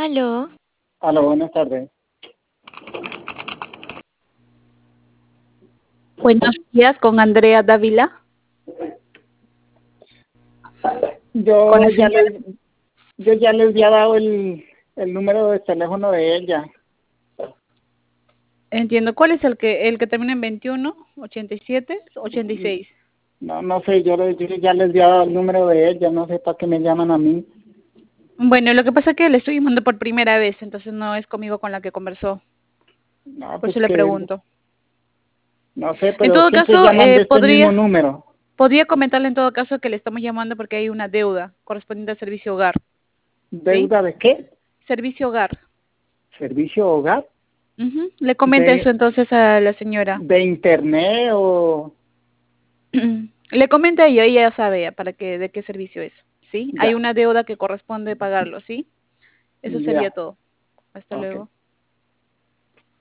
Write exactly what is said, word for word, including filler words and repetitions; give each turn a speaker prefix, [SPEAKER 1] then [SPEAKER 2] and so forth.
[SPEAKER 1] Aló,
[SPEAKER 2] Hola, buenas tardes.
[SPEAKER 3] Buenos días con Andrea Dávila, con
[SPEAKER 2] Yo
[SPEAKER 3] la
[SPEAKER 2] ya
[SPEAKER 3] señora.
[SPEAKER 2] les, yo ya les había dado el, el número de teléfono de ella.
[SPEAKER 3] Entiendo. ¿Cuál es el que el que termina en veintiuno, ochenta y siete, ochenta y seis?
[SPEAKER 2] No, no sé, yo, les- yo ya les había dado el número de ella, no sé para qué me llaman a mí.
[SPEAKER 3] Bueno, lo que pasa es que le estoy llamando por primera vez, entonces no es conmigo con la que conversó.
[SPEAKER 2] No,
[SPEAKER 3] Por
[SPEAKER 2] pues
[SPEAKER 3] eso le
[SPEAKER 2] que,
[SPEAKER 3] pregunto.
[SPEAKER 2] no sé,
[SPEAKER 3] En
[SPEAKER 2] pero
[SPEAKER 3] todo
[SPEAKER 2] siempre
[SPEAKER 3] caso,
[SPEAKER 2] llaman de
[SPEAKER 3] eh,
[SPEAKER 2] este mismo
[SPEAKER 3] podría
[SPEAKER 2] número.
[SPEAKER 3] podría comentarle en todo caso que le estamos llamando porque hay una deuda correspondiente al servicio hogar, ¿sí?
[SPEAKER 2] ¿Deuda de qué?
[SPEAKER 3] Servicio hogar.
[SPEAKER 2] ¿Servicio hogar?
[SPEAKER 3] Ujú. Le comenta eso
[SPEAKER 2] ¿De,
[SPEAKER 3] entonces a la señora.
[SPEAKER 2] de internet o...?
[SPEAKER 3] Le comenta yo, ella ya sabe ya para qué, de qué servicio es, ¿sí? Hay
[SPEAKER 2] Ya,
[SPEAKER 3] una deuda que corresponde pagarlo, ¿sí? Eso sería
[SPEAKER 2] ya,
[SPEAKER 3] todo. Hasta
[SPEAKER 2] ok.
[SPEAKER 3] luego.